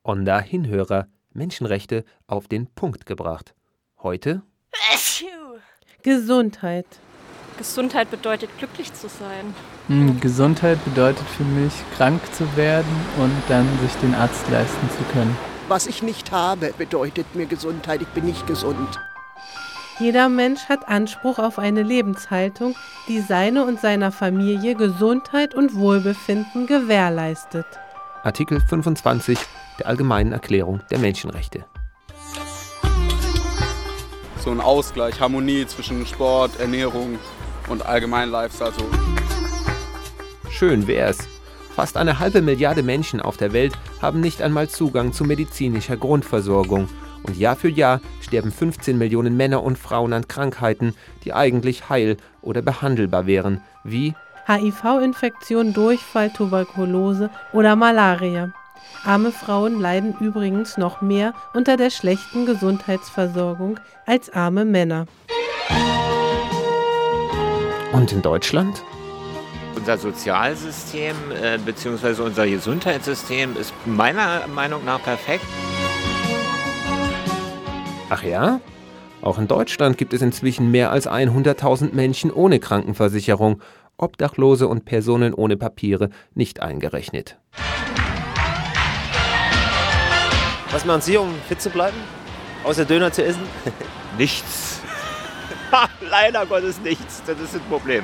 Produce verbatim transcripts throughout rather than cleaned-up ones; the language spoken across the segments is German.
Onda Hinhörer, Menschenrechte auf den Punkt gebracht. Heute Gesundheit. Gesundheit bedeutet, glücklich zu sein. Hm, Gesundheit bedeutet für mich, krank zu werden und dann sich den Arzt leisten zu können. Was ich nicht habe, bedeutet mir Gesundheit. Ich bin nicht gesund. Jeder Mensch hat Anspruch auf eine Lebenshaltung, die seine und seiner Familie Gesundheit und Wohlbefinden gewährleistet. Artikel fünfundzwanzig der Allgemeinen Erklärung der Menschenrechte. So ein Ausgleich, Harmonie zwischen Sport, Ernährung und allgemeinen Lifestyle. So. Schön wär's. Fast eine halbe Milliarde Menschen auf der Welt haben nicht einmal Zugang zu medizinischer Grundversorgung. Und Jahr für Jahr sterben fünfzehn Millionen Männer und Frauen an Krankheiten, die eigentlich heil- oder behandelbar wären, wie H I V-Infektion, Durchfall, Tuberkulose oder Malaria. Arme Frauen leiden übrigens noch mehr unter der schlechten Gesundheitsversorgung als arme Männer. Und in Deutschland? Unser Sozialsystem äh, bzw. unser Gesundheitssystem ist meiner Meinung nach perfekt. Ach ja? Auch in Deutschland gibt es inzwischen mehr als hunderttausend Menschen ohne Krankenversicherung, Obdachlose und Personen ohne Papiere nicht eingerechnet. Was machen Sie, um fit zu bleiben? Außer Döner zu essen? Nichts. Leider Gottes nichts. Das ist ein Problem.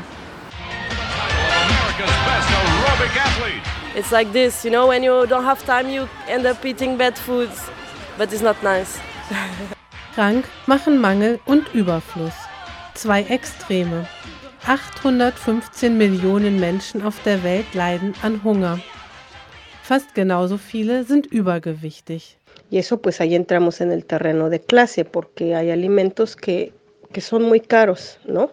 It's like this, you know, when you don't have time, you end up eating bad foods, but it's not nice. Krank machen Mangel und Überfluss. Zwei Extreme. achthundertfünfzehn Millionen Menschen auf der Welt leiden an Hunger. Fast genauso viele sind übergewichtig. Y eso pues ahí entramos en el terreno de clase, porque hay alimentos que, que son muy caros, ¿no?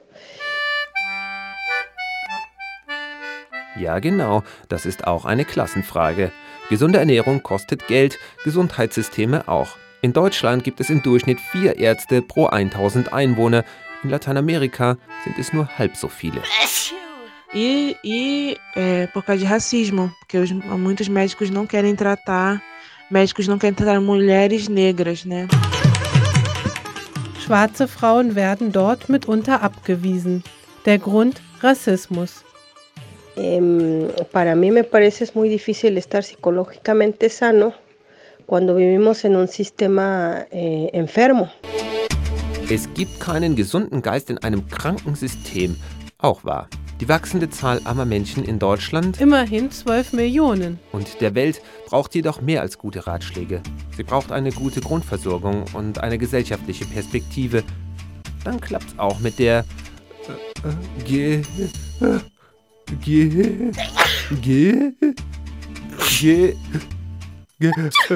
Ja, genau, das ist auch eine Klassenfrage. Gesunde Ernährung kostet Geld, Gesundheitssysteme auch. In Deutschland gibt es im Durchschnitt vier Ärzte pro tausend Einwohner. In Lateinamerika sind es nur halb so viele. E, e é, por causa de racismo, porque os, muitos médicos não querem tratar, médicos não querem tratar mulheres negras, né? Schwarze Frauen werden dort mitunter abgewiesen. Der Grund: Rassismus. Eh, para mí me parece es muy difícil estar psicológicamente sano cuando vivimos en un sistema eh, enfermo. Es gibt keinen gesunden Geist in einem kranken System. Auch wahr. Die wachsende Zahl armer Menschen in Deutschland, immerhin zwölf Millionen, und der Welt braucht jedoch mehr als gute Ratschläge. Sie braucht eine gute Grundversorgung und eine gesellschaftliche Perspektive. Dann klappt's auch mit der äh, äh, Ge... Äh, Ge... Ge... Ge... Ge...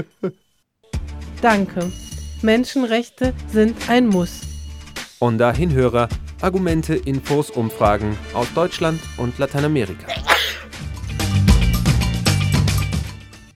Danke. Menschenrechte sind ein Muss. Onda Hinhörer, Argumente, Infos, Umfragen aus Deutschland und Lateinamerika.